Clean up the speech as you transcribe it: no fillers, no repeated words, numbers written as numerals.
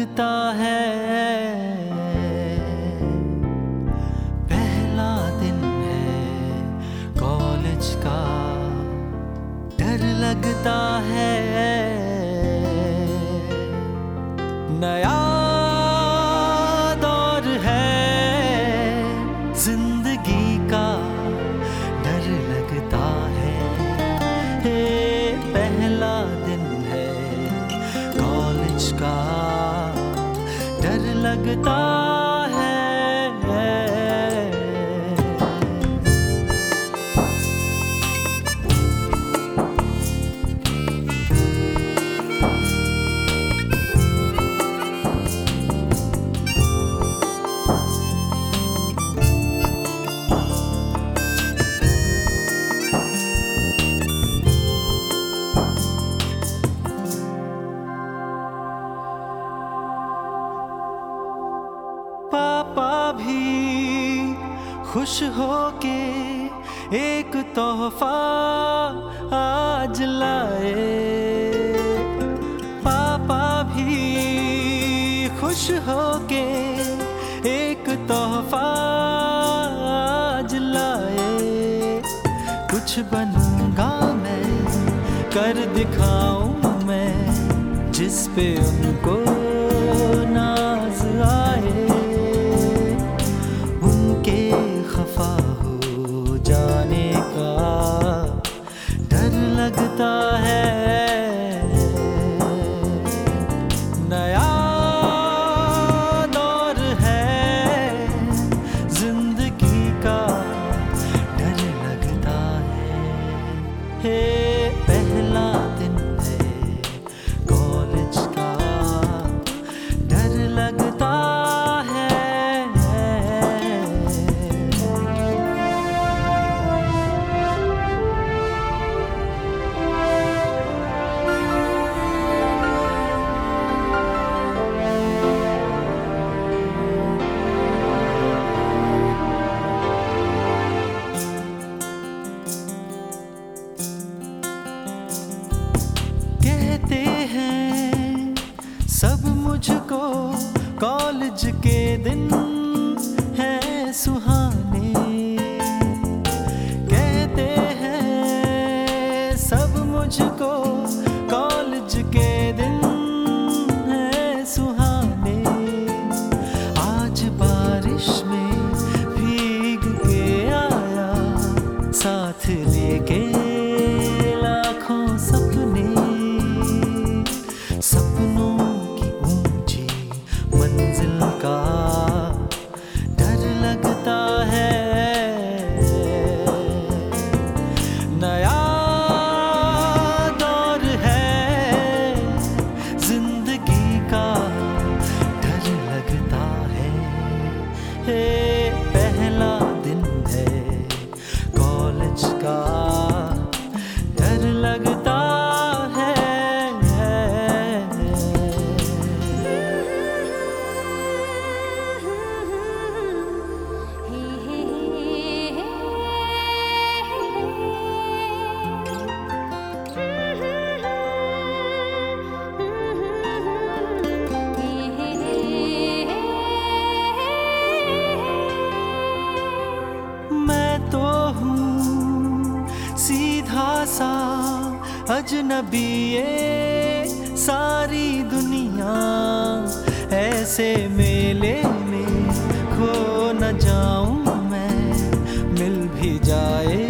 लगता है, पहला दिन है कॉलेज का, डर लगता है। नया दौर है जिंदगी का, डर लगता है। पहला दिन है कॉलेज का, डर लगता है। पापा भी खुश होके एक तोहफा आज लाए। पापा भी खुश होके एक तोहफा आज लाए। कुछ बनूंगा मैं, कर दिखाऊं मैं, जिस पे उनको नाज आए। खफा हो जाने का डर लगता है। नया दौर है जिंदगी का, डर लगता है। पहला दिन है कॉलेज का, डर लगता है। कहते हैं सब मुझको कॉलेज के दिन है सुहाने। कहते हैं सब मुझको कॉलेज के दिन है सुहाने। आज बारिश में भीग के आया, साथ लेके लाखों सपने। सपनों की ऊंची मंजिल का डर लगता है। नया दौर है जिंदगी का, डर लगता है। पहला दिन है कॉलेज का, डर लगता है। मैं तो हूँ सीधा सा अजनबी, ये सारी दुनिया ऐसे मेले में खो न जाऊं मैं। मिल भी जाए